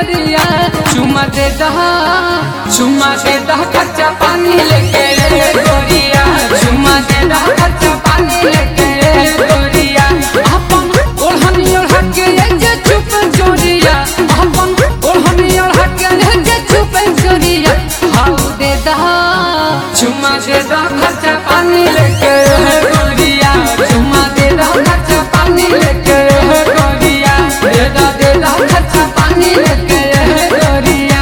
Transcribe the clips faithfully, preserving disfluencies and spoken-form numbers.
गोरिया चुमा दे दह चुमा दे दह कच्चा पानी लेके गोरिया चुमा दे दह कच्चा पानी लेके गोरिया अपन ओढ़नी ओढ़ा के जे चुप जोरिया अपन ओढ़नी ओढ़ा के जे चुप जोरिया हाउ दे दह चुमा दे दह कच्चा पानी लेके गोरिया चुमा दे दह कच्चा पानी लेके गोरिया दे दह दे दह कच्चा पानी लेके गोरिया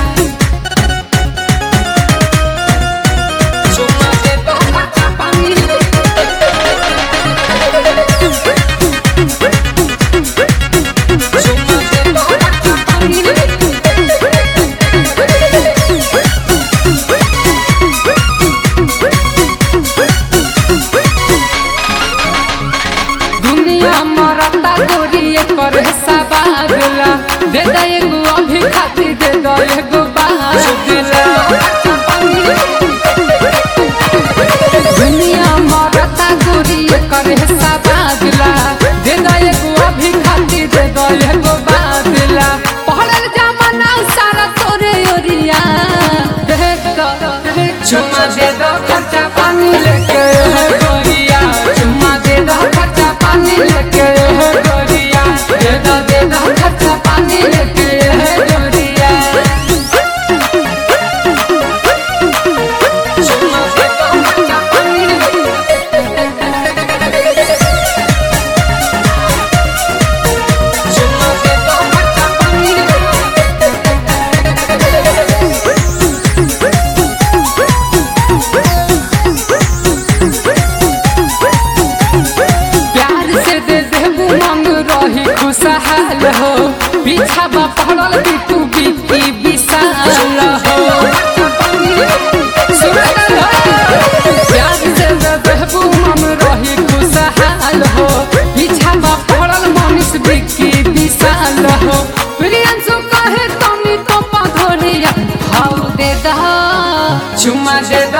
चुमा दे दह कच्चा पानी लेके चुमा दे दह कच्चा पानी लेके दुनिया मरता गोरिए पर सवारला दे दे एगो अभी खातिर दे दो एगो बाहरला दुनिया मरता गोरिए कर सवारला दे दे एगो अभी खातिर दे दो एगो बाहरला पहरल जमाना सारा तोरे ओरिया देख चुमा दे दो कच्चा पानी लेके गोरिया चुमा दे दो कच्चा पानी लेके गोरिया दे दो दे दो कच्चा पानी लेके गोरिया चुमा दे दो कच्चा पानी लेके चुमा दे दो कच्चा पानी लेके प्यार से दे देबू मंग रही खुशहाल हो पीछा बा पड़ल बिटू बिकी विशाल हो सुरतल हो प्यार से दे देबू मंग रही खुशहाल हो पीछा बा पड़ल मनीष बिकी विशाल हो प्रियंशु कहे तनी तो पाधोरिया हाउ दे दह चुमा दे